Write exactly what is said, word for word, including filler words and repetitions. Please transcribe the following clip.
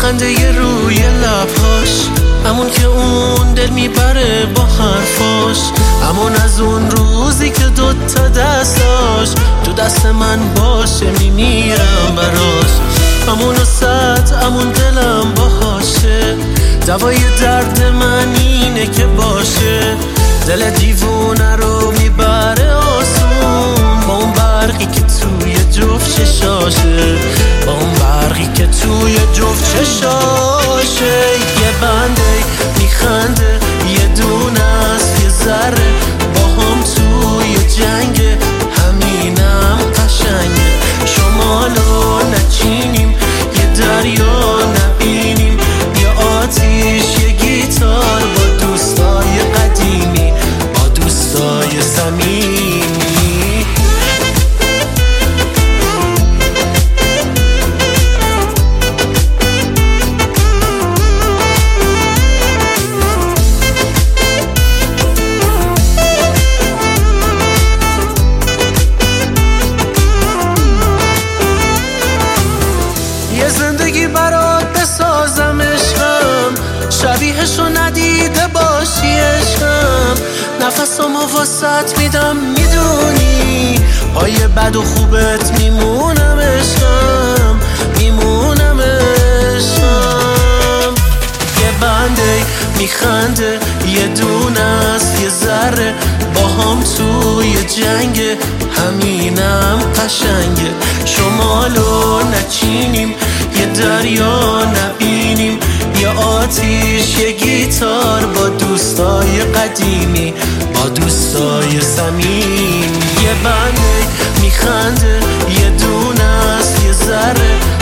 خنده ی روی لبهاش، همون که اون دل میبره با حرفاش، همون از اون روزی که دوتا دستاش تو دست من باشه میمیرم براش، همون وسط همون دلم باهاشه، دوای درد من اینه که باشه، دل دیوونه رو میبره آسون با اون برقی که توی جفت چشاشه، با اون برقی که توی جفت چشاشه. یه بنده میخنده یه دونه است یه ذره با هم توی جنگ، همینم قشنگه، شمالو نچینیم یه دریا نبینیم، یه آتیش یه گیتار با دوستای قدیمی، با دوستای صمیمی. یه زندگی برات بسازم عشقم، شبیهشو ندیده باشی عشقم، نفسامو واسط میدم میدونی، پای بد و خوبت میمونم عشقم، میمونم عشقم. یه بنده میخنده یه دونه است یه ذره با هم توی جنگ، همینم قشنگه، شمالو نچینیم یه دریا نبینیم، یه آتیش یه گیتار با دوستای قدیمی، با دوستای صمیمی. یه بنده میخنده یه دونه است یه ذره